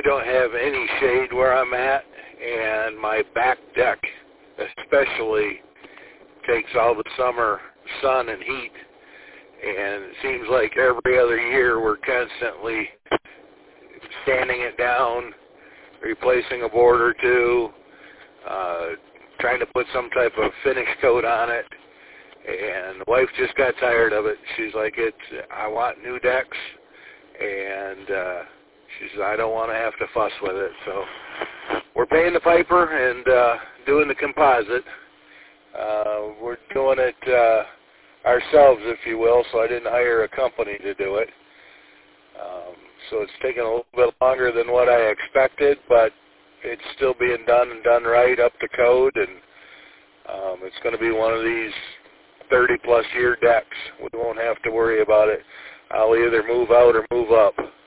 don't have any shade where I'm at, and my back deck especially takes all the summer sun and heat, and it seems like every other year we're constantly sanding it down, replacing a board or two, trying to put some type of finish coat on it, and the wife just got tired of it. She's like, I want new decks, and she says, I don't want to have to fuss with it. So we're paying the piper and doing the composite. We're doing it ourselves, if you will, so I didn't hire a company to do it. So it's taken a little bit longer than what I expected, but it's still being done and done right, up to code, and it's going to be one of these 30-plus year decks. We won't have to worry about it. I'll either move out or move up.